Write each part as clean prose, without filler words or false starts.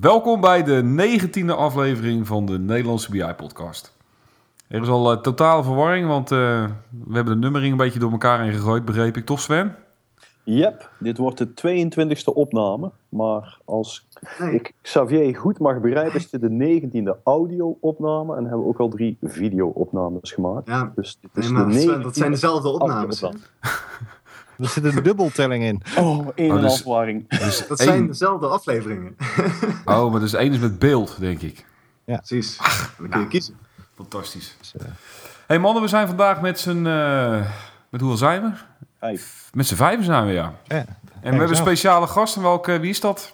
Welkom bij de 19e aflevering van de Nederlandse BI-podcast. Er is al totale verwarring, want we hebben de nummering een beetje door elkaar heen gegooid, begreep ik toch, Sven? Yep, dit wordt de 22e opname, maar als ik Xavier goed mag begrijpen is dit de 19e audio-opname en hebben we ook al 3 video-opnames gemaakt. Ja, dus dit is maar de Sven, dat zijn dezelfde opnames. Er zit een dubbeltelling in. Oh, één en dus, afwaring. Dus dat zijn dezelfde afleveringen. Oh, maar dus één is met beeld, denk ik. Ja. Precies, dan kun je kiezen. Fantastisch. Hey mannen, we zijn vandaag met z'n... met hoeveel zijn we? 5. Met z'n 5 zijn we, ja. En we hebben een speciale gast. En wie is dat?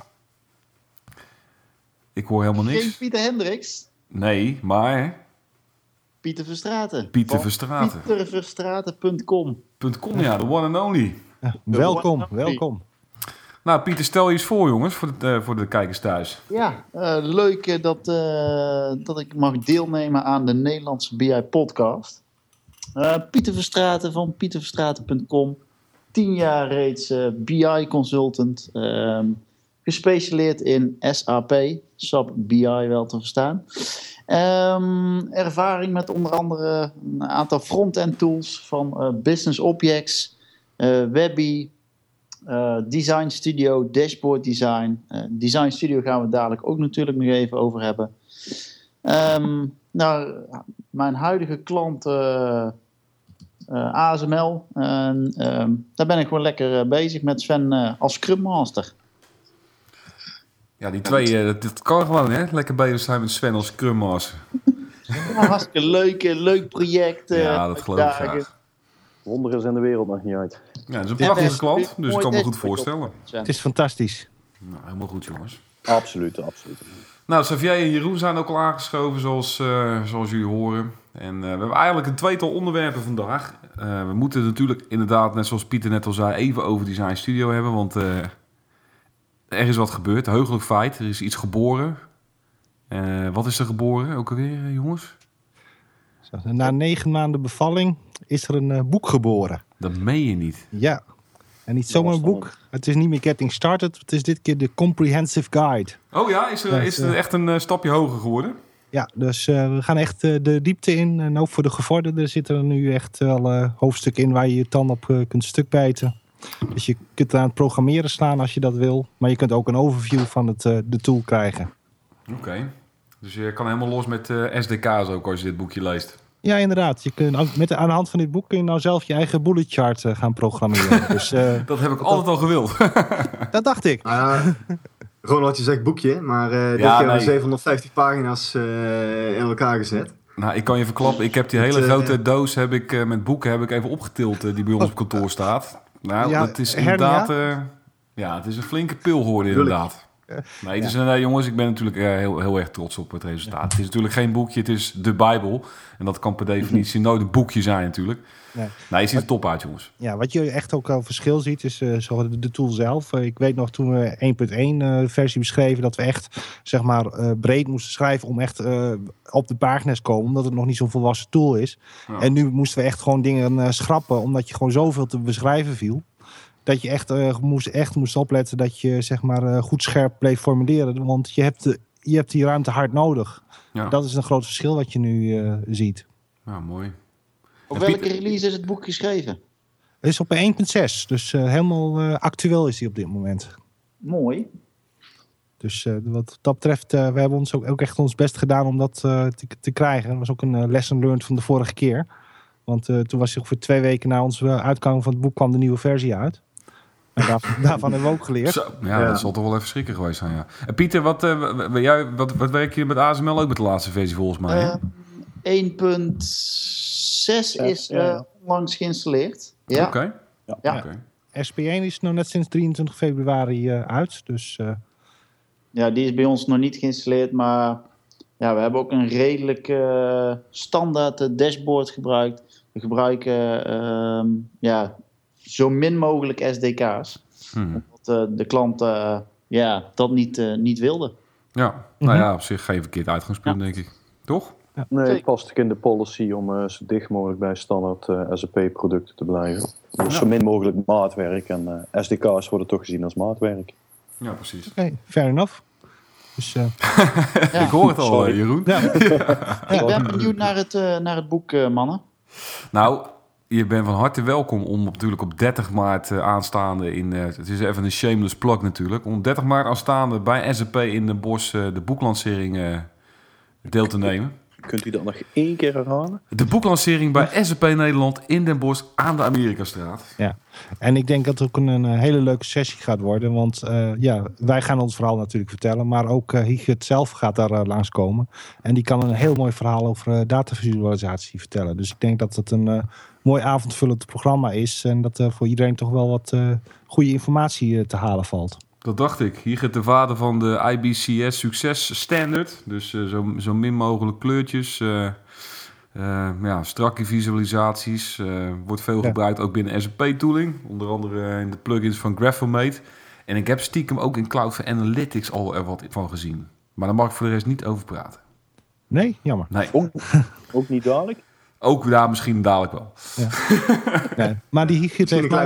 Ik hoor helemaal niks. Geen Pieter Hendricks. Nee, maar... Pieter Verstraeten. Pieter Verstraeten. Pieterverstraeten.com. .com, ja, de one and only. Ja, welkom. Nou, Pieter, stel je eens voor, jongens, voor de kijkers thuis. Ja, leuk dat ik mag deelnemen aan de Nederlandse BI-podcast. Pieter Verstraeten van pieterverstraeten.com. 10 jaar reeds BI-consultant. Gespecialiseerd in SAP, SAP BI wel te verstaan. Ervaring met onder andere een aantal front-end tools van Business Objects, Webby, Design Studio, Dashboard Design. Design Studio gaan we het dadelijk ook natuurlijk nog even over hebben. Mijn huidige klant ASML. Daar ben ik gewoon lekker bezig met Sven als Scrum Master. Ja, die twee, dat kan gewoon, hè? Lekker bezig zijn met Sven als Scrum Master. Ja, hartstikke leuk project. Ja, dat geloof ik graag. Wonderen zijn de wereld nog niet uit. Ja, dat is een prachtige klant, dus ik kan me goed voorstellen. Het is fantastisch. Nou, helemaal goed, jongens. Absoluut. Nou, Xavier en Jeroen zijn ook al aangeschoven, zoals jullie horen. En we hebben eigenlijk een tweetal onderwerpen vandaag. We moeten natuurlijk inderdaad, net zoals Pieter net al zei, even over Design Studio hebben. Want er is wat gebeurd, heugelijk feit. Er is iets geboren. Wat is er geboren ook alweer, jongens? Na 9 maanden bevalling is er een boek geboren. Dat meen je niet. Ja, en niet zomaar een boek. Het is niet meer Getting Started. Het is dit keer de Comprehensive Guide. Oh ja, is het echt een stapje hoger geworden? Ja, dus we gaan echt de diepte in. En ook voor de gevorderden zitten er nu echt wel hoofdstukken in waar je je tand op kunt stukbijten. Dus je kunt aan het programmeren slaan als je dat wil. Maar je kunt ook een overview van de tool krijgen. Oké. Dus je kan helemaal los met SDK's ook als je dit boekje leest. Ja, inderdaad. Je kunt aan de hand van dit boek kun je nou zelf je eigen bullet chart gaan programmeren. Dus, dat heb ik altijd al gewild. Dat dacht ik. Ronald, je zegt boekje, maar dit keer hebben we 750 pagina's in elkaar gezet. Nou, ik kan je verklappen, ik heb die hele grote doos met boeken even opgetild die bij ons op kantoor staat. Nou, ja, dat is inderdaad... het is een flinke pil geworden inderdaad. Nee, het is jongens, ik ben natuurlijk heel erg trots op het resultaat. Het is natuurlijk geen boekje, het is de Bijbel. En dat kan per definitie nooit een boekje zijn natuurlijk. Nee, je ziet er top uit, jongens. Ja, wat je echt ook al verschil ziet, is de tool zelf. Ik weet nog, toen we 1.1 versie beschreven, dat we echt zeg maar breed moesten schrijven om echt op de pagina's te komen, omdat het nog niet zo'n volwassen tool is. Ja. En nu moesten we echt gewoon dingen schrappen, omdat je gewoon zoveel te beschrijven viel. Dat je echt moest opletten dat je zeg maar goed scherp bleef formuleren. Want je hebt die ruimte hard nodig. Ja. Dat is een groot verschil wat je nu ziet. Ja, mooi. Op welke release is het boek geschreven? Het is op 1.6. Dus helemaal actueel is die op dit moment. Mooi. Dus wat dat betreft, we hebben ons ook echt ons best gedaan om dat te krijgen. Dat was ook een lesson learned van de vorige keer. Want toen was ongeveer 2 weken na onze uitgang van het boek kwam de nieuwe versie uit. En daarvan hebben we ook geleerd. Zo, dat zal toch wel even schrikken geweest zijn, ja. En Pieter, wat werk je met ASML ook met de laatste versie volgens mij? 1.6 is onlangs geïnstalleerd. Ja. Oké. Ja. SP1 is nog net sinds 23 februari uit. Dus, ja, die is bij ons nog niet geïnstalleerd, maar ja, we hebben ook een redelijk standaard dashboard gebruikt. We gebruiken zo min mogelijk SDK's. Omdat de klant dat niet wilde. Ja, nou ja, op zich geen verkeerd uitgangspunt, denk ik. Toch? Ja. Nee, het past ook in de policy om zo dicht mogelijk bij standaard SAP-producten te blijven. Dus zo min mogelijk maatwerk. En SDK's worden toch gezien als maatwerk. Ja, precies. Oké, fair enough. Dus, Ik hoor het al, Jeroen. Ja. Ik ben benieuwd naar het boek, mannen. Nou, je bent van harte welkom om natuurlijk op 30 maart aanstaande het is even een shameless plug natuurlijk. Om 30 maart aanstaande bij SAP in Den Bosch de boeklancering deel te nemen. Kunt u dat nog 1 keer herhalen? De boeklancering bij SAP Nederland in Den Bosch aan de Amerikastraat. Ja, en ik denk dat het ook een hele leuke sessie gaat worden. Want wij gaan ons verhaal natuurlijk vertellen. Maar ook Higert zelf gaat daar langskomen. En die kan een heel mooi verhaal over datavisualisatie vertellen. Dus ik denk dat het een mooi avondvullend programma is. En dat voor iedereen toch wel wat goede informatie te halen valt. Dat dacht ik. Hier gaat de vader van de IBCS Success Standard. Dus zo min mogelijk kleurtjes. Strakke visualisaties. Wordt veel gebruikt ook binnen SAP-tooling. Onder andere in de plugins van Graphomate. En ik heb stiekem ook in Cloud for Analytics al er wat van gezien. Maar daar mag ik voor de rest niet over praten. Nee? Jammer. Nee. Ook niet dadelijk? Ook daar misschien dadelijk wel. Ja. Nee, maar die Higert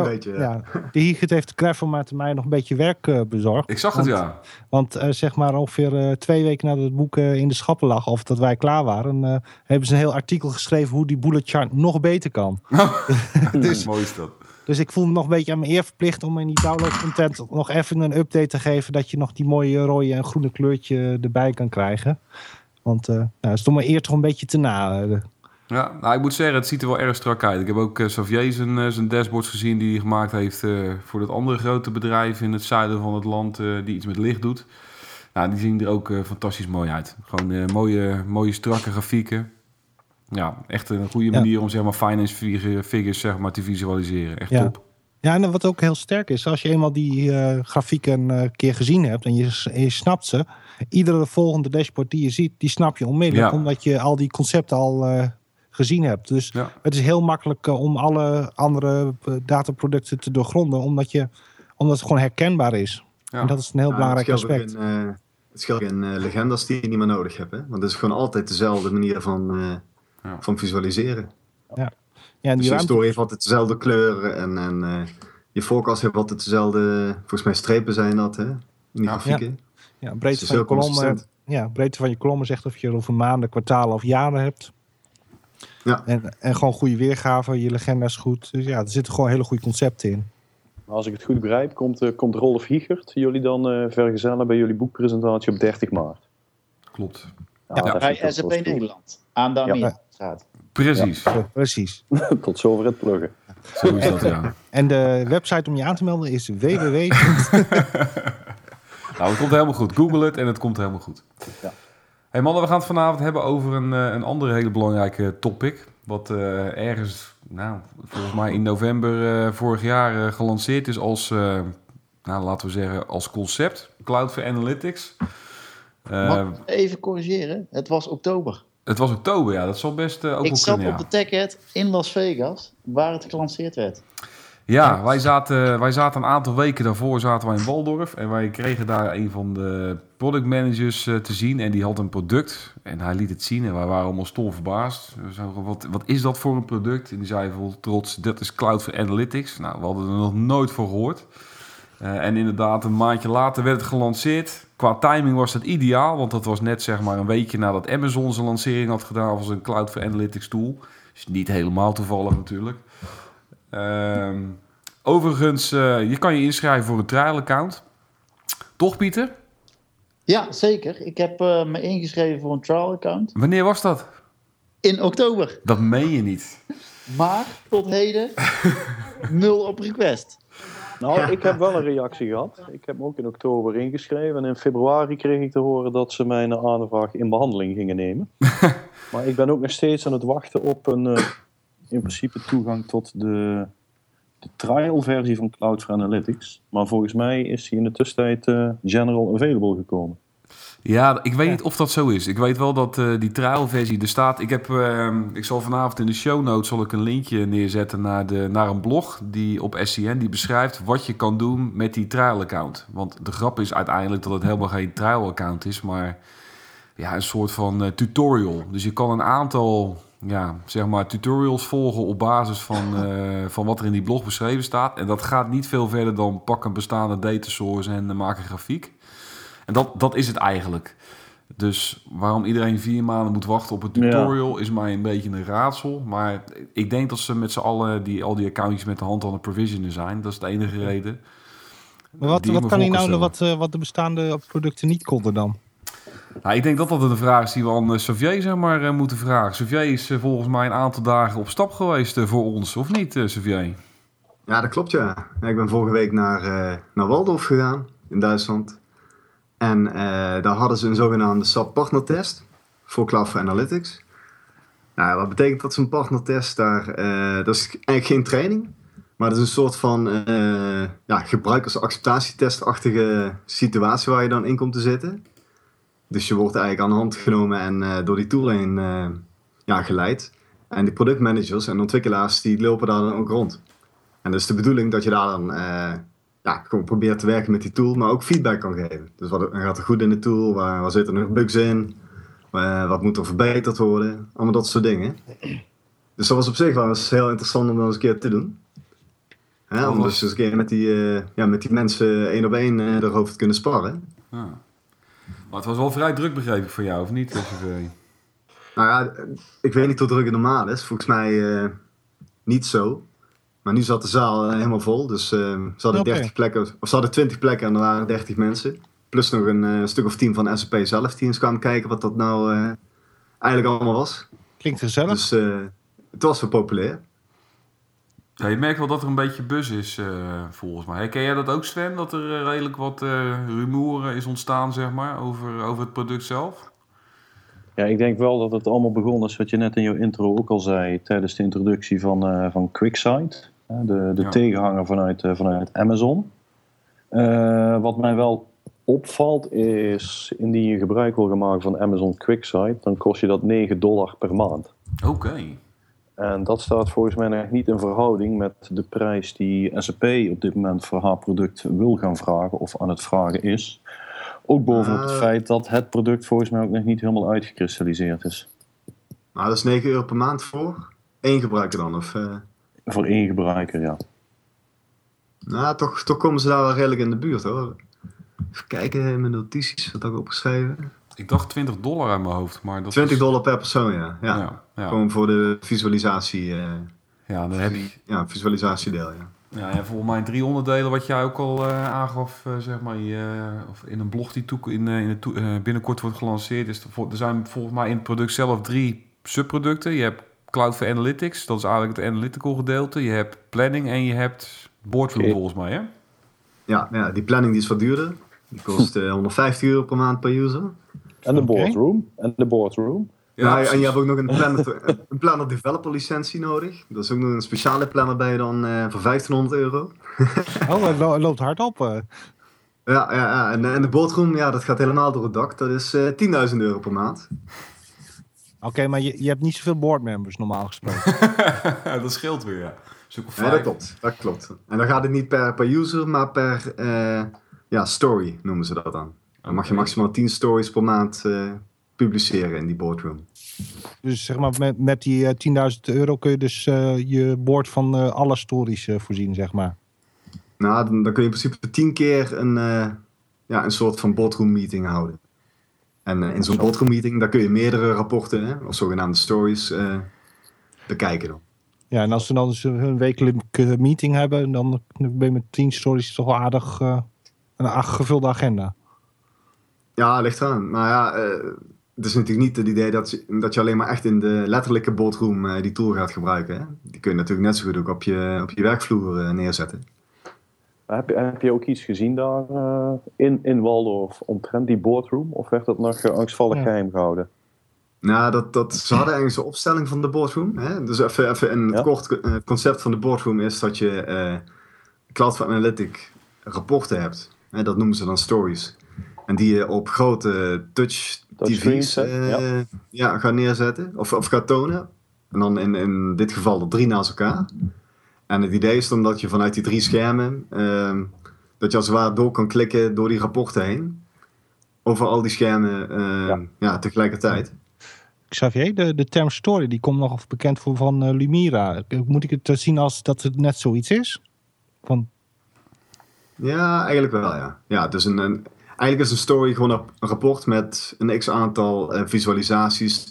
heeft Graphomate mij nog een beetje werk bezorgd. Ik zag het, ja. Want zeg maar ongeveer 2 weken nadat het boek in de schappen lag, of dat wij klaar waren, hebben ze een heel artikel geschreven hoe die bullet chart nog beter kan. Dus, mooi is dat. Dus ik voel me nog een beetje aan mijn eer verplicht om in die download content nog even een update te geven, dat je nog die mooie rode en groene kleurtje erbij kan krijgen. Want het is toch maar eer toch een beetje te na. Ja, nou, ik moet zeggen, het ziet er wel erg strak uit. Ik heb ook Xavier zijn dashboards gezien die hij gemaakt heeft voor dat andere grote bedrijf in het zuiden van het land die iets met licht doet. Nou, die zien er ook fantastisch mooi uit. Gewoon mooie strakke grafieken. Ja, echt een goede manier om zeg maar finance figures zeg maar te visualiseren. Echt top. Ja, en wat ook heel sterk is, als je eenmaal die grafieken een keer gezien hebt en je snapt ze, iedere volgende dashboard die je ziet, die snap je onmiddellijk, omdat je al die concepten al gezien hebt. Dus het is heel makkelijk om alle andere dataproducten te doorgronden, omdat het gewoon herkenbaar is. Ja. En dat is een heel belangrijk aspect. Het scheelt in legendas die je niet meer nodig hebt. Hè? Want het is gewoon altijd dezelfde manier van visualiseren. Ja. Ja, en dus je story heeft altijd dezelfde kleuren en je forecast heeft altijd dezelfde, volgens mij strepen zijn dat, hè? In die grafieken. Ja, breedte van je kolommen zegt of je over maanden, kwartalen of jaren hebt. Ja. En gewoon goede weergave, je legenda is goed. Dus ja, er zitten gewoon hele goede concepten in. Als ik het goed begrijp, komt Rolf Higert jullie dan vergezellen bij jullie boekpresentatie op 30 maart. Klopt. Bij SAP Nederland, aan de Amerikastraat. Precies. Ja, precies. Tot zover het pluggen. Zo is dat, ja. En de website om je aan te melden is www. Nou, het komt helemaal goed. Google het en het komt helemaal goed. Ja. Hey mannen, we gaan het vanavond hebben over een andere hele belangrijke topic. Wat ergens, volgens mij in november vorig jaar gelanceerd is als, laten we zeggen, als concept. Cloud for Analytics. Mag ik even corrigeren? Het was oktober. Het was oktober, ja. Dat zal best ook Ik zat op de TechEd in Las Vegas, waar het gelanceerd werd. Ja, wij zaten een aantal weken daarvoor in Waldorf. En wij kregen daar een van de product managers te zien. En die had een product. En hij liet het zien. En wij waren allemaal stom verbaasd. We zeiden, wat is dat voor een product? En die zei vol trots, dat is Cloud for Analytics. Nou, we hadden er nog nooit voor gehoord. En inderdaad, een maandje later werd het gelanceerd. Qua timing was dat ideaal. Want dat was net zeg maar een weekje nadat Amazon zijn lancering had gedaan als een Cloud for Analytics tool. Dus niet helemaal toevallig natuurlijk. Overigens, je kan je inschrijven voor een trial account. Toch, Pieter? Ja, zeker. Ik heb me ingeschreven voor een trial account. Wanneer was dat? In oktober. Dat meen je niet. Maar tot heden 0 op request. Nou, ik heb wel een reactie gehad. Ik heb me ook in oktober ingeschreven. En in februari kreeg ik te horen dat ze mijn aanvraag in behandeling gingen nemen. Maar ik ben ook nog steeds aan het wachten op een in principe toegang tot de trial versie van Cloud for Analytics. Maar volgens mij is die in de tussentijd general available gekomen. Ja, ik weet niet of dat zo is. Ik weet wel dat die trial versie er staat. Ik zal vanavond in de show notes een linkje neerzetten naar een blog die op SCN die beschrijft wat je kan doen met die trial account. Want de grap is uiteindelijk dat het helemaal geen trial account is, maar ja, een soort van tutorial. Dus je kan een aantal tutorials volgen op basis van wat er in die blog beschreven staat. En dat gaat niet veel verder dan pak een bestaande data source en maak een grafiek. En dat is het eigenlijk. Dus waarom iedereen 4 maanden moet wachten op een tutorial is mij een beetje een raadsel. Maar ik denk dat ze met z'n allen al die accountjes met de hand aan het provisionen zijn. Dat is de enige reden. Maar wat kan hij nou wat de bestaande producten niet konden dan? Nou, ik denk dat een vraag is die we aan Xavier zeg maar, moeten vragen. Xavier is volgens mij een aantal dagen op stap geweest voor ons, of niet, Xavier? Ja, dat klopt, ja. Ik ben vorige week naar Walldorf gegaan, in Duitsland. En daar hadden ze een zogenaamde SAP partnertest voor Cloud for Analytics. Nou, wat betekent dat zo'n partnertest? Dat is eigenlijk geen training, maar dat is een soort van gebruikersacceptatietestachtige situatie waar je dan in komt te zitten. Dus je wordt eigenlijk aan de hand genomen en door die tool heen geleid. En die productmanagers en ontwikkelaars die lopen daar dan ook rond. En dat is de bedoeling dat je daar dan gewoon probeert te werken met die tool, maar ook feedback kan geven. Dus wat gaat er goed in de tool? Waar zitten er nog bugs in? Wat moet er verbeterd worden? Allemaal dat soort dingen. Dus dat was op zich wel eens heel interessant om dat eens een keer te doen. Om dus eens een keer met die mensen 1 op 1 erover te kunnen sparren. Ah. Maar het was wel vrij druk, begreep ik, voor jou, of niet? Nou ja, ik weet niet hoe druk het normaal is. Volgens mij niet zo. Maar nu zat de zaal helemaal vol. Dus ze hadden 30 plekken, of ze hadden 20 plekken en er waren 30 mensen. Plus nog een stuk of 10 van SAP zelf die eens kwamen kijken wat dat nou eigenlijk allemaal was. Klinkt gezellig. Dus het was wel populair. Ja, je merkt wel dat er een beetje buzz is, volgens mij. Ken jij dat ook, Sven? Dat er redelijk wat rumoer is ontstaan, zeg maar, over het product zelf? Ja, ik denk wel dat het allemaal begonnen is, wat je net in jouw intro ook al zei, tijdens de introductie van QuickSight. De tegenhanger vanuit Amazon. Wat mij wel opvalt is, indien je gebruik wil gaan maken van Amazon QuickSight, dan kost je dat $9 per maand. Oké. En dat staat volgens mij nog niet in verhouding met de prijs die SAP op dit moment voor haar product wil gaan vragen of aan het vragen is. Ook bovenop het feit dat het product volgens mij ook nog niet helemaal uitgekristalliseerd is. Nou, dat is €9 per maand voor 1 gebruiker dan? Of, Voor 1 gebruiker, ja. Nou, toch komen ze daar wel redelijk in de buurt, hoor. Even kijken in mijn notities, wat heb ik opgeschreven? Ik dacht $20 uit mijn hoofd, maar dat $20 per persoon, ja. Gewoon voor de visualisatie. Dan heb je... Ja, visualisatiedeel, ja. Ja, en volgens mij 3 onderdelen wat jij ook al aangaf, zeg maar, of in een blog die binnenkort wordt gelanceerd. Er zijn volgens mij in het product zelf 3 subproducten. Je hebt Cloud for Analytics, dat is eigenlijk het analytical gedeelte. Je hebt planning en je hebt boardroom volgens mij, hè? Ja, die planning die is wat duurder. Die kost €150 per maand per user. En de boardroom. Ja, en je hebt ook nog een planner developer licentie nodig. Dat is ook nog een speciale planner bij je dan voor €1500. Het loopt hard op. Ja. En de boardroom, dat gaat helemaal door het dak. Dat is €10.000 per maand. Oké, maar je hebt niet zoveel boardmembers normaal gesproken. Dat scheelt weer, ja. Ja, dat klopt. En dan gaat het niet per user, maar per story noemen ze dat dan. Dan mag je maximaal 10 stories per maand publiceren in die boardroom. Dus zeg maar met die €10.000 kun je dus je board van alle stories voorzien, zeg maar. Nou, dan kun je in principe 10 keer een soort van boardroom meeting houden. En in zo'n boardroom meeting, daar kun je meerdere rapporten, of zogenaamde stories, bekijken dan. Ja, en als ze dan dus hun wekelijke meeting hebben, dan ben je met 10 stories toch wel aardig een gevulde agenda. Ja, ligt eraan. Maar ja, het is natuurlijk niet het idee dat je alleen maar echt in de letterlijke boardroom die tool gaat gebruiken. Hè? Die kun je natuurlijk net zo goed ook op je werkvloer neerzetten. Heb je ook iets gezien daar in Walldorf omtrent die boardroom? Of werd dat nog angstvallig geheim gehouden? Nou, ze hadden eigenlijk een opstelling van de boardroom. Hè? Dus even in het kort, het concept van de boardroom is dat je Cloud for Analytics rapporten hebt. Hè? Dat noemen ze dan stories. En die je op grote touch TV's gaat neerzetten of gaat tonen. En dan in dit geval er 3 naast elkaar. En het idee is dan dat je vanuit die 3 schermen, dat je als het ware door kan klikken door die rapporten heen. Over al die schermen tegelijkertijd. Xavier, de term story, die komt nog bekend van Lumira. Moet ik het zien als dat het net zoiets is? Ja, eigenlijk wel, ja. Ja, dus eigenlijk is een story gewoon een rapport met een x-aantal visualisaties,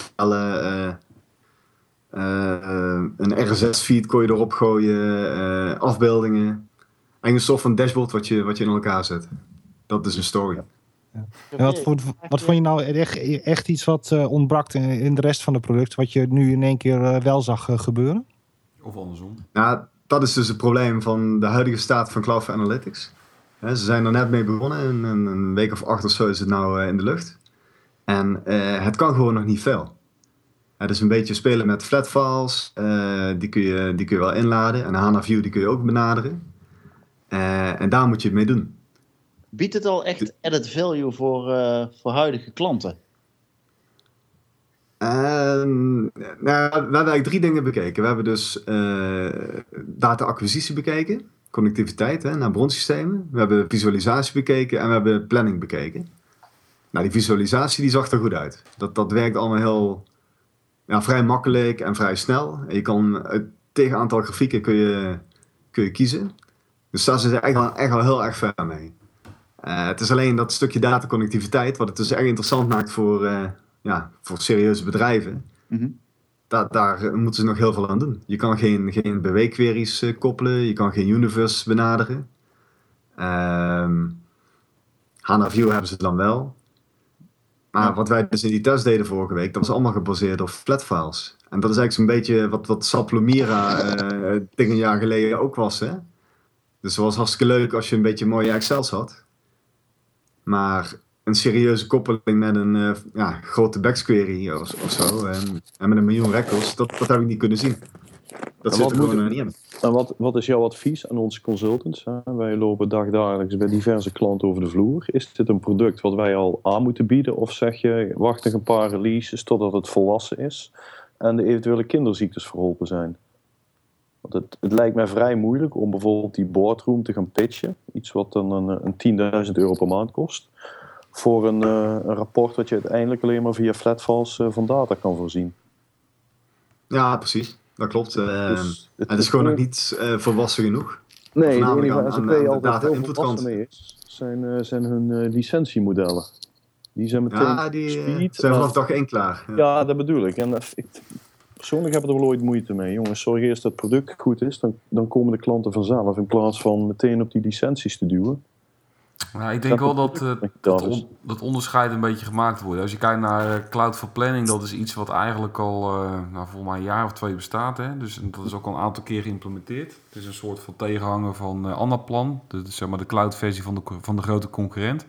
een RSS-feed kon je erop gooien, afbeeldingen. Eigenlijk een soort van dashboard wat je in elkaar zet. Dat is een story. Ja. En wat vond je nou echt iets wat ontbrak in de rest van het product, wat je nu in één keer wel zag gebeuren? Of andersom? Nou, dat is dus het probleem van de huidige staat van Cloud for Analytics. Ze zijn er net mee begonnen, een week of 8 of zo is het nou in de lucht. En het kan gewoon nog niet veel. Het is een beetje spelen met flat files, die kun je wel inladen. En HANA View die kun je ook benaderen. En daar moet je het mee doen. Biedt het al echt added value voor huidige klanten? We hebben eigenlijk 3 dingen bekeken. We hebben dus data-acquisitie bekeken, connectiviteit naar bronsystemen. We hebben visualisatie bekeken en we hebben planning bekeken. Nou, die visualisatie die zag er goed uit. Dat werkt allemaal heel vrij makkelijk en vrij snel. En je kan tegen aantal grafieken kun je kiezen. Dus daar zit echt al heel erg ver mee. Het is alleen dat stukje dataconnectiviteit, wat het dus echt interessant maakt voor serieuze bedrijven. Mm-hmm. Daar moeten ze nog heel veel aan doen. Je kan geen BW-queries koppelen, je kan geen universe benaderen. HANA View hebben ze dan wel. Maar wat wij dus in die test deden vorige week, dat was allemaal gebaseerd op flatfiles. En dat is eigenlijk zo'n beetje wat SAP Lumira 10 jaar geleden ook was. Hè? Dus het was hartstikke leuk als je een beetje mooie Excels had. Maar een serieuze koppeling met een grote backsquery of zo. En met 1 miljoen records, dat heb ik niet kunnen zien. Dat zit er gewoon niet in. En wat is jouw advies aan onze consultants? Wij lopen dagelijks bij diverse klanten over de vloer. Is dit een product wat wij al aan moeten bieden? Of zeg je, wacht nog een paar releases totdat het volwassen is en de eventuele kinderziektes verholpen zijn? Want het lijkt mij vrij moeilijk om bijvoorbeeld die boardroom te gaan pitchen. Iets wat dan een €10.000 per maand kost. Voor een rapport dat je uiteindelijk alleen maar via flatfiles van data kan voorzien. Ja, precies. Dat klopt. Het is gewoon nog niet volwassen genoeg. Nee, de enige waar SAP altijd heel volwassen mee is, zijn hun licentiemodellen. Die zijn meteen speed. Zijn vanaf dag 1 klaar. Ja, dat bedoel ik. En persoonlijk heb ik er wel ooit moeite mee. Jongens, zorg eerst dat het product goed is, dan komen de klanten vanzelf. In plaats van meteen op die licenties te duwen. Nou, ik denk wel dat onderscheid een beetje gemaakt wordt. Als je kijkt naar Cloud for Planning, dat is iets wat eigenlijk al volgens mij een jaar of 2 bestaat. Hè? Dus dat is ook al een aantal keer geïmplementeerd. Het is een soort van tegenhanger van Anaplan. Dat is zeg maar de cloud-versie van de grote concurrent.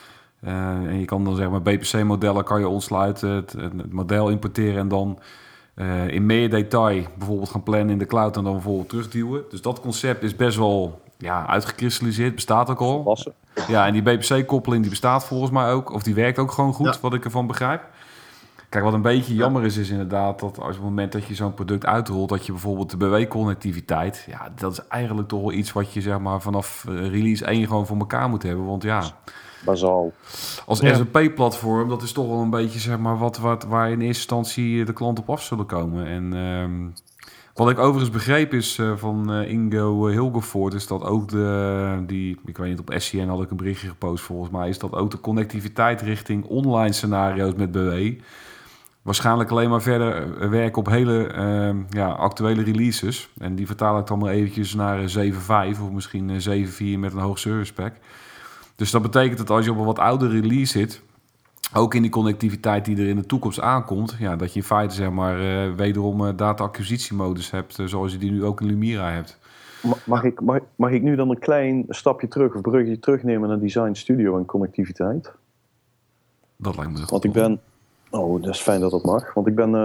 En je kan dan zeg maar BPC-modellen kan je ontsluiten, het model importeren en dan in meer detail bijvoorbeeld gaan plannen in de cloud en dan bijvoorbeeld terugduwen. Dus dat concept is best wel uitgekristalliseerd, bestaat ook al. Ja, en die BPC-koppeling die bestaat volgens mij ook, of die werkt ook gewoon goed, wat ik ervan begrijp. Kijk, wat een beetje jammer is inderdaad dat als op het moment dat je zo'n product uitrolt, dat je bijvoorbeeld de BW-connectiviteit, dat is eigenlijk toch wel iets wat je zeg maar vanaf release 1 gewoon voor elkaar moet hebben, want bazaal. Als SAP-platform, dat is toch wel een beetje zeg maar waar in eerste instantie de klant op af zullen komen. En wat ik overigens begreep is van Ingo Hilgervoort, is dat ook ik weet niet, op SCN had ik een berichtje gepost volgens mij, is dat ook de connectiviteit richting online scenario's met BW waarschijnlijk alleen maar verder werken op hele actuele releases. En die vertaal ik dan maar eventjes naar 7.5 of misschien 7.4 met een hoog service pack. Dus dat betekent dat als je op een wat oudere release zit, ook in die connectiviteit die er in de toekomst aankomt, dat je in feite zeg maar wederom data-acquisitiemodus hebt, zoals je die nu ook in Lumira hebt. Mag ik nu dan een klein stapje terug of bruggetje terugnemen naar Design Studio en connectiviteit? Dat lijkt me goed. Want ik ben... Oh, dat is fijn dat dat mag. Want ik ben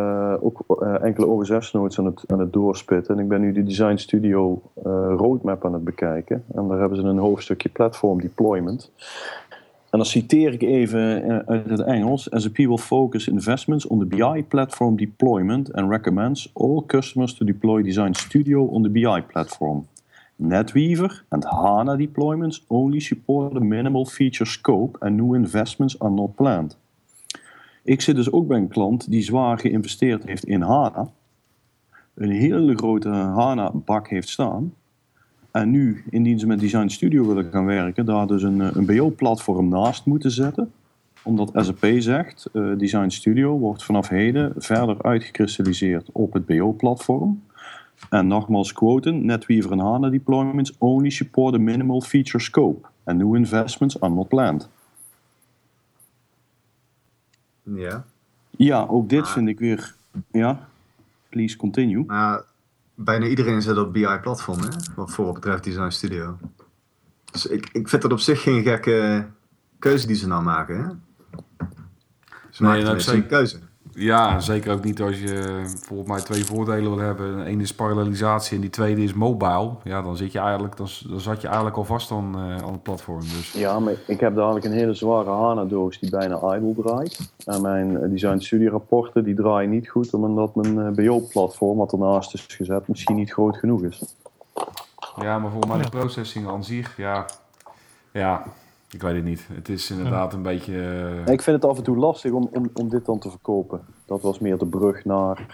ook enkele OSS-nodes aan het doorspitten. En ik ben nu de Design Studio roadmap aan het bekijken. En daar hebben ze een hoofdstukje platform deployment. En dan citeer ik even uit het Engels. SAP will focus investments on the BI platform deployment and recommends all customers to deploy Design Studio on the BI platform. NetWeaver and HANA deployments only support a minimal feature scope and new investments are not planned. Ik zit dus ook bij een klant die zwaar geïnvesteerd heeft in HANA. Een hele grote HANA-bak heeft staan. En nu, indien ze met Design Studio willen gaan werken, daar dus een BO-platform naast moeten zetten. Omdat SAP zegt, Design Studio wordt vanaf heden verder uitgekristalliseerd op het BO-platform. En nogmaals quoten, NetWeaver en HANA deployments only support a minimal feature scope. And new investments are not planned. Ja. Ja, ook dit vind ik weer... Ja, please continue. Maar bijna iedereen zit op BI-platform, hè? Wat betreft Design Studio. Dus ik vind dat op zich geen gekke keuze die ze nou maken, hè? Ze maken tenminste een keuze. Ja, zeker ook niet als je volgens mij 2 voordelen wil hebben. Eén is parallelisatie en die tweede is mobile. Ja, dan zat je eigenlijk al vast aan het platform. Dus. Ja, maar ik heb dadelijk een hele zware HANA-doos die bijna idle draait. En mijn Design Studio rapporten die draaien niet goed, omdat mijn BO-platform, wat ernaast is gezet, misschien niet groot genoeg is. Ja, maar volgens mij de processing aan zich, ja, ik weet het niet. Het is inderdaad een beetje... Ik vind het af en toe lastig om dit dan te verkopen. Dat was meer de brug naar...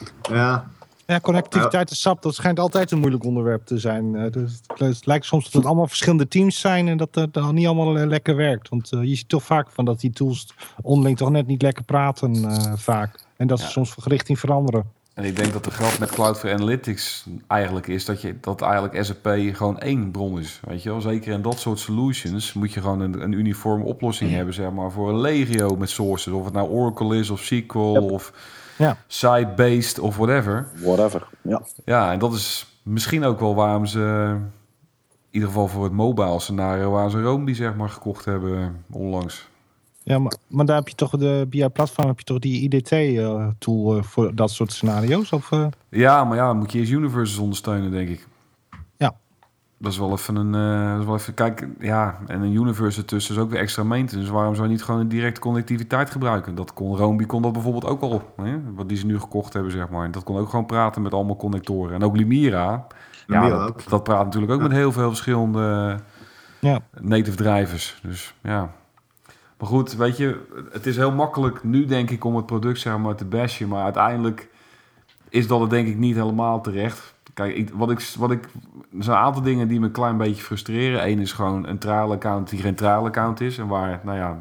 Ja, connectiviteit en SAP, dat schijnt altijd een moeilijk onderwerp te zijn. Het lijkt soms dat het allemaal verschillende teams zijn en dat het dan niet allemaal lekker werkt. Want je ziet toch vaak van dat die tools onderling toch net niet lekker praten vaak. En dat ze soms van richting veranderen. En ik denk dat de grap met Cloud for Analytics eigenlijk is dat eigenlijk SAP gewoon één bron is. Weet je wel? Zeker in dat soort solutions moet je gewoon een uniforme oplossing hebben, zeg maar, voor een legio met sources. Of het nou Oracle is of SQL of site-based of whatever. Ja, en dat is misschien ook wel waarom ze, in ieder geval voor het mobile scenario, waar ze Roamby, zeg maar, gekocht hebben onlangs. Ja, maar daar heb je toch de BI-platform, heb je toch die IDT-tool voor dat soort scenario's? Of, Ja, maar dan moet je eerst Universes ondersteunen, denk ik. Ja. Dat is wel even kijk, ja, en een Universe ertussen is ook weer extra maintenance. Waarom zou je niet gewoon een directe connectiviteit gebruiken? Roamby kon dat bijvoorbeeld ook al, hè? Wat die ze nu gekocht hebben, zeg maar. Dat kon ook gewoon praten met allemaal connectoren. En ook Limira, dat praat natuurlijk ook met heel veel verschillende native drivers. Dus ja... Maar goed, weet je, het is heel makkelijk nu, denk ik, om het product, zeg maar, te bashen. Maar uiteindelijk is dat het, denk ik, niet helemaal terecht. Kijk, er zijn een aantal dingen die me een klein beetje frustreren. Eén is gewoon een trial account die geen trial account is. En waar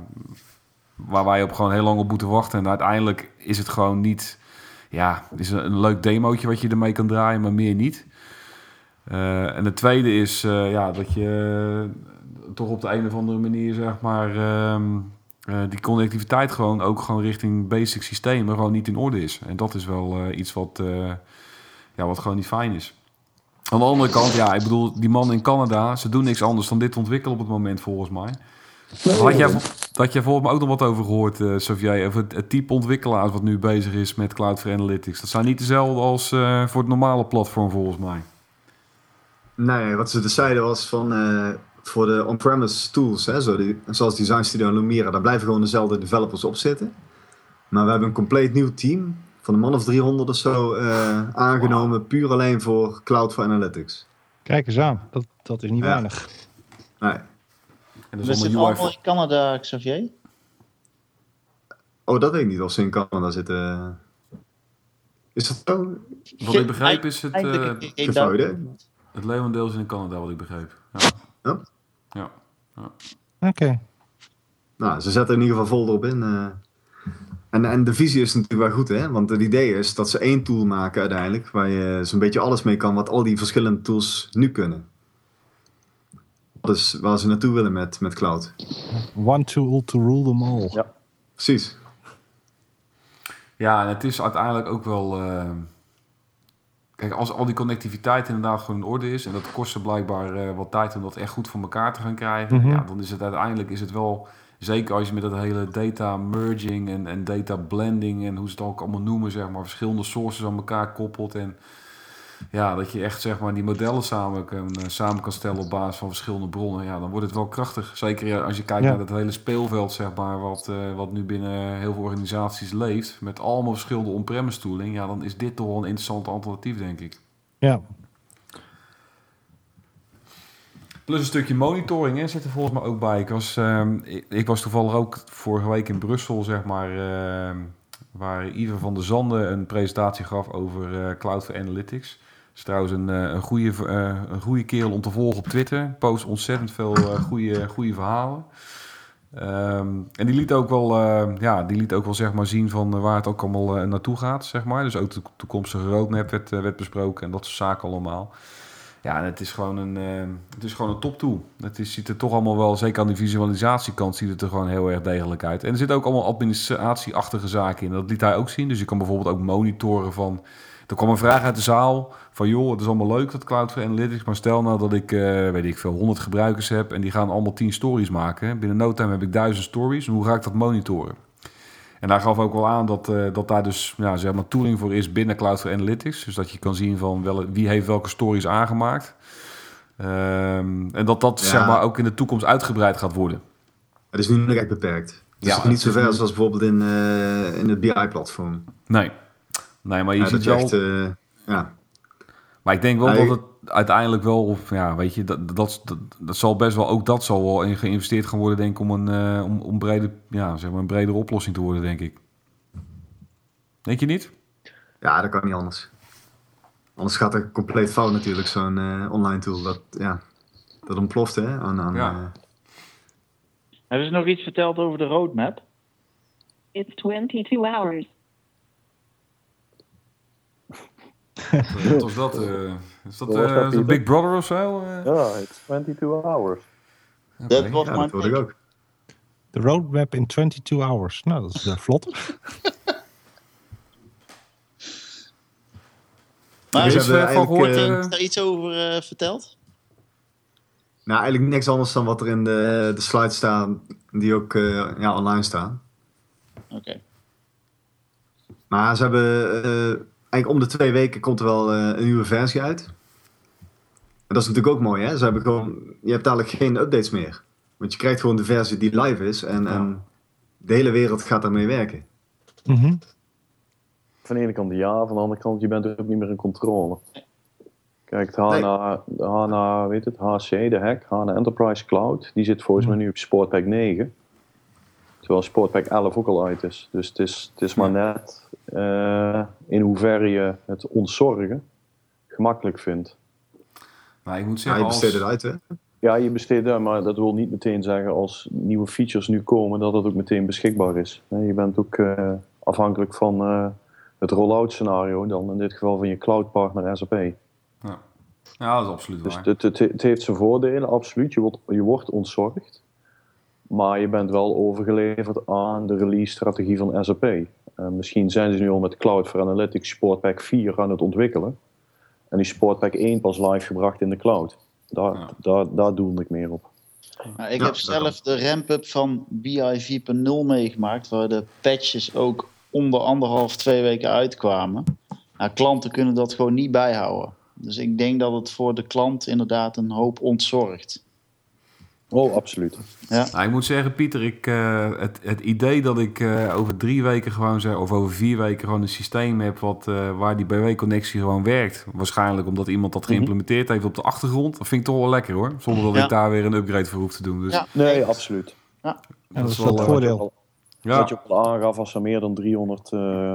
wij op gewoon heel lang op moeten wachten. En uiteindelijk is het gewoon niet... Ja, het is een leuk demootje wat je ermee kan draaien, maar meer niet. En de tweede is dat je... toch op de een of andere manier, zeg maar, die connectiviteit gewoon richting basic systemen gewoon niet in orde is. En dat is wel iets wat gewoon niet fijn is. Aan de andere kant, ik bedoel, die mannen in Canada, ze doen niks anders dan dit ontwikkelen op het moment, volgens mij. Had jij volgens mij ook nog wat over gehoord, Xavier, over het type ontwikkelaars wat nu bezig is met Cloud for Analytics. Dat zijn niet dezelfde als voor het normale platform, volgens mij. Nee, wat ze dus zeiden was van... voor de on-premise tools, hè, zoals Design Studio en Lumira, daar blijven gewoon dezelfde developers op zitten. Maar we hebben een compleet nieuw team van een man of 300 of zo aangenomen, puur alleen voor Cloud for Analytics. Kijk eens aan, dat is niet weinig. Nee. En we zitten allemaal in Canada, Xavier? Oh, dat weet ik niet of ze in Canada zitten. Is dat zo? Wat ik begreep is het... het leeuwendeel is in Canada, wat ik begreep. Ja. Oké. Nou, ze zetten in ieder geval vol erop in. En de visie is natuurlijk wel goed, hè? Want het idee is dat ze één tool maken uiteindelijk, waar je zo'n beetje alles mee kan, wat al die verschillende tools nu kunnen. Dat is waar ze naartoe willen met cloud. One tool to rule them all. Ja, precies. Ja, en het is uiteindelijk ook wel... Kijk, als al die connectiviteit inderdaad gewoon in orde is... en dat kost ze blijkbaar wat tijd om dat echt goed voor elkaar te gaan krijgen... Mm-hmm. Ja, dan is het uiteindelijk wel... Zeker als je met dat hele data merging en data blending... en hoe ze het ook allemaal noemen, zeg maar... verschillende sources aan elkaar koppelt... en ja, dat je echt, zeg maar, die modellen samen kan stellen op basis van verschillende bronnen... ja, dan wordt het wel krachtig. Zeker als je kijkt naar dat hele speelveld, zeg maar... wat nu binnen heel veel organisaties leeft... met allemaal verschillende on-premise tooling... ja, dan is dit toch wel een interessant alternatief, denk ik. Ja. Plus een stukje monitoring, hè, zit er volgens mij ook bij. Ik was toevallig ook vorige week in Brussel, zeg maar... waar Iver van der Zanden een presentatie gaf over Cloud for Analytics. Is trouwens een goede kerel om te volgen op Twitter. Post ontzettend veel goede verhalen. En die liet ook wel zeg maar zien van waar het ook allemaal naartoe gaat, zeg maar. Dus ook de toekomstige roadmap werd besproken en dat soort zaken allemaal. Ja, en het is gewoon een toptool. Ziet er toch allemaal wel, zeker aan de visualisatiekant, ziet het er gewoon heel erg degelijk uit. En er zitten ook allemaal administratieachtige zaken in. Dat liet hij ook zien. Dus je kan bijvoorbeeld ook monitoren van... Er kwam een vraag uit de zaal van... joh, het is allemaal leuk dat Cloud for Analytics... maar stel nou dat ik 100 gebruikers heb... en die gaan allemaal 10 stories maken. Binnen no time heb ik 1000 stories. En hoe ga ik dat monitoren? En daar gaf ook wel aan dat daar dus zeg maar tooling voor is binnen Cloud for Analytics. Dus dat je kan zien van wie heeft welke stories aangemaakt. En dat zeg maar ook in de toekomst uitgebreid gaat worden. Het is nu nog echt beperkt. Het is niet zo ver zoals bijvoorbeeld in het BI-platform. Nee, maar je ziet wel... Echt, Maar ik denk wel dat het uiteindelijk wel... weet je, dat zal best wel... Ook dat zal wel in geïnvesteerd gaan worden, denk ik... om een bredere oplossing te worden, denk ik. Denk je niet? Ja, dat kan niet anders. Anders gaat het compleet fout natuurlijk, zo'n online tool. Dat ontploft, hè? Hebben ze nog iets verteld over de roadmap? It's 22 hours. Wat was dat? Is dat Big Brother of zo? Ja, it's 22 hours. Dat was dat hoorde ik ook. De roadmap in 22 hours. Nou, dat is vlot. Maar Dus is eigenlijk daar iets over verteld? Nou, eigenlijk niks anders dan wat er in de slides staan, die ook online staan. Oké. Maar ze hebben eigenlijk om de 2 weken komt er wel een nieuwe versie uit. En dat is natuurlijk ook mooi, hè? Ze hebben je hebt dadelijk geen updates meer. Want je krijgt gewoon de versie die live is en de hele wereld gaat daarmee werken. Mm-hmm. Van de ene kant ja, van de andere kant je bent ook niet meer in controle. Kijk, HANA, HC, de hack, HANA Enterprise Cloud, die zit volgens mij nu op Sportpack 9. Terwijl Sportpack 11 ook al uit is. Dus het is maar net in hoeverre je het ontzorgen gemakkelijk vindt. Nou, ik moet zeggen, je besteedt het uit, hè? Ja, je besteedt het, maar dat wil niet meteen zeggen als nieuwe features nu komen dat het ook meteen beschikbaar is. Je bent ook afhankelijk van het roll-out scenario, dan in dit geval van je cloud partner SAP. Ja, dat is absoluut waar. Dus het heeft zijn voordelen, absoluut. Je wordt ontzorgd. Maar je bent wel overgeleverd aan de release-strategie van SAP. Misschien zijn ze nu al met Cloud for Analytics Sportpack 4 aan het ontwikkelen. En die Sportpack 1 pas live gebracht in de cloud. Daar doelde ik meer op. Nou, ik heb zelf de ramp-up van BI 4.0 meegemaakt, waar de patches ook om de 1,5-2 weken uitkwamen. Nou, klanten kunnen dat gewoon niet bijhouden. Dus ik denk dat het voor de klant inderdaad een hoop ontzorgt. Oh, absoluut. Ja. Nou, ik moet zeggen, Pieter, het idee dat ik over 3 weken gewoon of over 4 weken gewoon een systeem heb waar die BW-connectie gewoon werkt. Waarschijnlijk omdat iemand dat geïmplementeerd heeft op de achtergrond. Dat vind ik toch wel lekker, hoor. Zonder dat ik daar weer een upgrade voor hoef te doen. Dus, nee, absoluut. Ja, dat is wel het voordeel. Wat je ook al aangaf, als er meer dan 300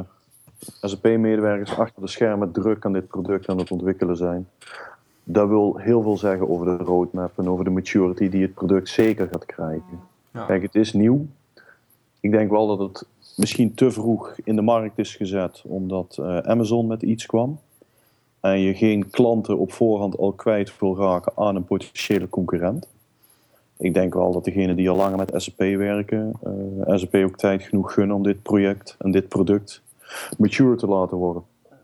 SAP-medewerkers achter de schermen druk aan dit product aan het ontwikkelen zijn. Dat wil heel veel zeggen over de roadmap en over de maturity die het product zeker gaat krijgen. Ja. Kijk, het is nieuw. Ik denk wel dat het misschien te vroeg in de markt is gezet, omdat Amazon met iets kwam. En je geen klanten op voorhand al kwijt wil raken aan een potentiële concurrent. Ik denk wel dat degenen die al langer met SAP werken, SAP ook tijd genoeg gunnen om dit project en dit product mature te laten worden.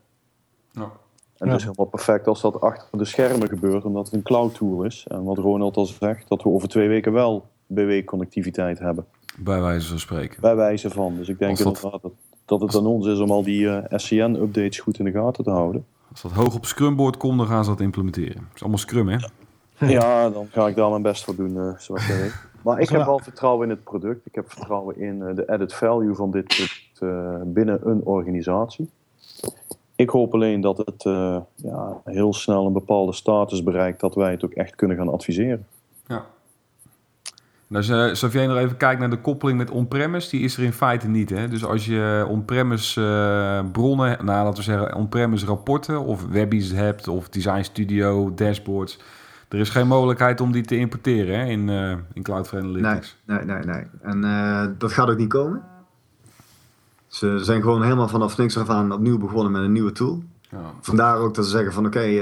Ja. En het is helemaal perfect als dat achter de schermen gebeurt, omdat het een cloud tool is. En wat Ronald al zegt, dat we over 2 weken wel BW-connectiviteit hebben. Bij wijze van spreken. Bij wijze van. Dus ik denk dat het aan ons is om al die SCN-updates goed in de gaten te houden. Als dat hoog op Scrumboard komt, dan gaan ze dat implementeren. Het is allemaal Scrum, hè? Ja, dan ga ik daar mijn best voor doen, zoals je weet. Maar ik heb wel vertrouwen in het product. Ik heb vertrouwen in de added value van dit product binnen een organisatie. Ik hoop alleen dat het heel snel een bepaalde status bereikt dat wij het ook echt kunnen gaan adviseren. Ja. Dus als jij nog even kijkt naar de koppeling met on-premise, die is er in feite niet. Hè? Dus als je on-premise bronnen, laten we zeggen on-premise rapporten of webbies hebt of Design Studio, dashboards, er is geen mogelijkheid om die te importeren hè, in Cloud for Analytics. Nee. En dat gaat ook niet komen. Ze zijn gewoon helemaal vanaf niks af aan opnieuw begonnen met een nieuwe tool. Ja. Vandaar ook dat ze zeggen van oké,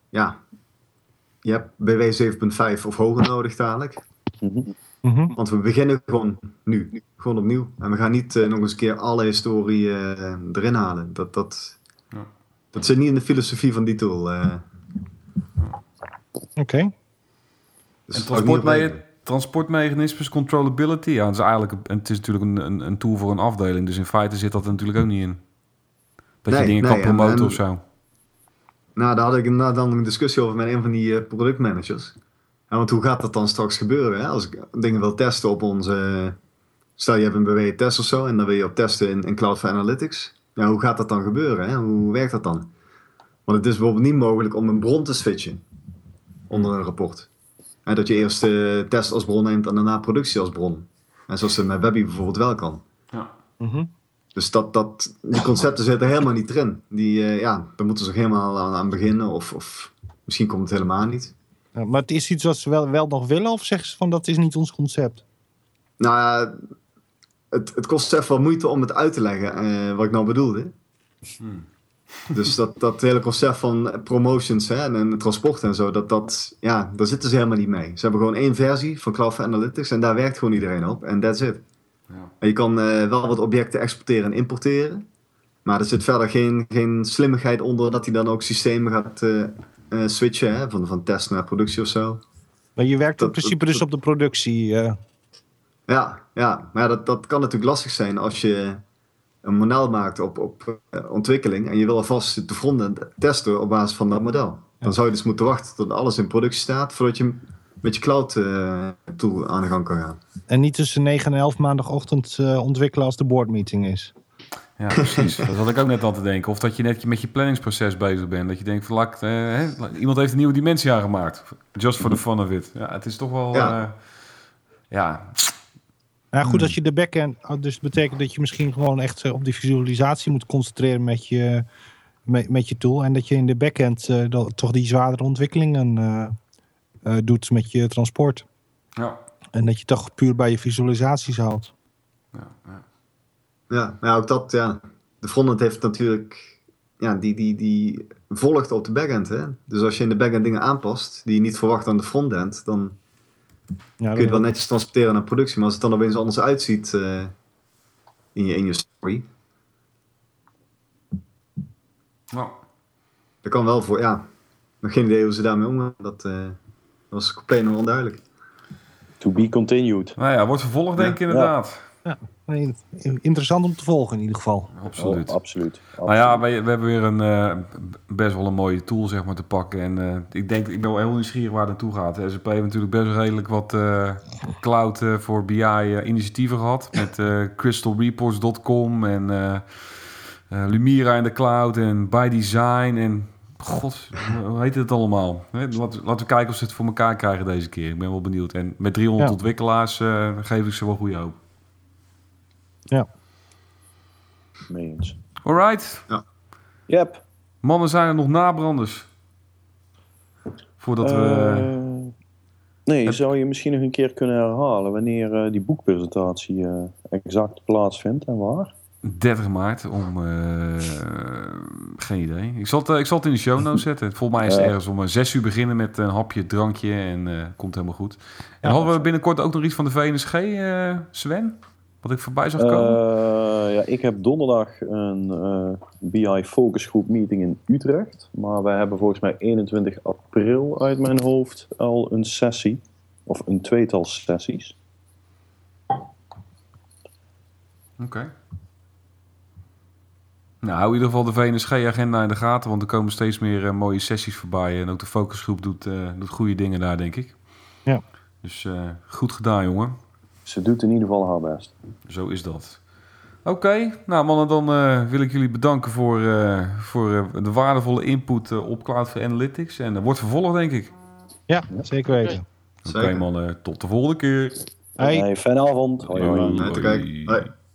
je hebt BW 7.5 of hoger nodig dadelijk. Mm-hmm. Want we beginnen gewoon nu. Gewoon opnieuw. En we gaan niet nog eens een keer alle historie erin halen. Dat zit niet in de filosofie van die tool. Oké. Dus en transportmechanismes, controllability. Ja, het is natuurlijk een tool voor een afdeling. Dus in feite zit dat er natuurlijk ook niet in. Dat je dingen kan promoten of zo. Nou, daar had ik dan een discussie over met een van die productmanagers. Ja, want hoe gaat dat dan straks gebeuren? Hè? Als ik dingen wil testen op onze... Stel je hebt een BW-test of zo en dan wil je op testen in Cloud for Analytics. Ja, hoe gaat dat dan gebeuren? Hè? Hoe werkt dat dan? Want het is bijvoorbeeld niet mogelijk om een bron te switchen onder een rapport. En dat je eerst test als bron neemt en daarna productie als bron. En zoals het met Webby bijvoorbeeld wel kan. Ja. Mm-hmm. Dus die concepten zitten helemaal niet erin. Daar moeten ze helemaal aan beginnen of misschien komt het helemaal niet. Ja, maar het is iets wat ze wel nog willen of zeggen ze van dat is niet ons concept? Nou ja, het kost echt wel moeite om het uit te leggen wat ik nou bedoelde. Dus dat hele concept van promotions en transport en zo, daar zitten ze helemaal niet mee. Ze hebben gewoon één versie van Cloud for Analytics en daar werkt gewoon iedereen op en that's it. Ja. En je kan wel wat objecten exporteren en importeren, maar er zit verder geen slimmigheid onder dat hij dan ook systemen gaat switchen van test naar productie of zo. Maar je werkt in principe dus op de productie. Ja, maar dat kan natuurlijk lastig zijn als je een model maakt op ontwikkeling en je wil alvast de frontend testen op basis van dat model. Dan zou je dus moeten wachten tot alles in productie staat voordat je met je cloud tool aan de gang kan gaan. En niet tussen 9 en 11 maandagochtend ontwikkelen als de boardmeeting is. Ja, precies. Dat had ik ook net aan te denken. Of dat je net met je planningsproces bezig bent. Dat je denkt, iemand heeft een nieuwe dimensie aangemaakt. Just for the fun of it. Ja, het is toch wel... Ja, goed, als je de backend... Dus betekent dat je misschien gewoon echt op die visualisatie moet concentreren met je tool. En dat je in de backend toch die zwaardere ontwikkelingen doet met je transport. Ja. En dat je toch puur bij je visualisaties houdt. Ja, ook dat, ja. De frontend heeft natuurlijk... Ja, die volgt op de backend, hè. Dus als je in de backend dingen aanpast die je niet verwacht aan de frontend, dan... kun je het wel netjes transporteren naar productie. Maar als het dan opeens anders uitziet in je story. Nou. Dat kan wel voor, nog geen idee hoe ze daarmee omgaan. Dat was compleet nog onduidelijk. To be continued. Nou ja, wordt vervolgd denk ik inderdaad. Ja. Interessant om te volgen in ieder geval. Absoluut. Absoluut. Nou ja, we hebben weer best wel een mooie tool zeg maar te pakken. En ik ben wel heel nieuwsgierig waar het naartoe gaat. SAP heeft natuurlijk best redelijk wat cloud voor BI initiatieven gehad. Met crystalreports.com en Lumira in de cloud en By Design en god, hoe heet het allemaal? Laten we kijken of ze het voor elkaar krijgen deze keer. Ik ben wel benieuwd. En met 300 ontwikkelaars geef ik ze wel goede hoop. Ja. Meens. Alright. Ja. Yep. Mannen, zijn er nog nabranders? Voordat we... Nee, zou je misschien nog een keer kunnen herhalen wanneer die boekpresentatie exact plaatsvindt en waar? 30 maart om... geen idee. Ik zal het in de show notes zetten. Volgens mij is het ergens om 6 uur beginnen met een hapje, drankje en komt helemaal goed. En hadden we binnenkort ook nog iets van de VNSG, Sven? Wat ik voorbij zag komen? Ik heb donderdag een BI focusgroep meeting in Utrecht. Maar wij hebben volgens mij 21 april uit mijn hoofd al een sessie. Of een tweetal sessies. Oké. Nou, hou in ieder geval de VNSG-agenda in de gaten. Want er komen steeds meer mooie sessies voorbij. En ook de focusgroep doet goede dingen daar, denk ik. Ja. Dus goed gedaan, jongen. Ze doet in ieder geval haar best. Zo is dat. Oké, nou mannen, dan wil ik jullie bedanken voor de waardevolle input op Cloud for Analytics. En dat wordt vervolgd, denk ik. Ja, zeker weten. Oké, mannen, tot de volgende keer. Fijne avond. Hoi. Hoi.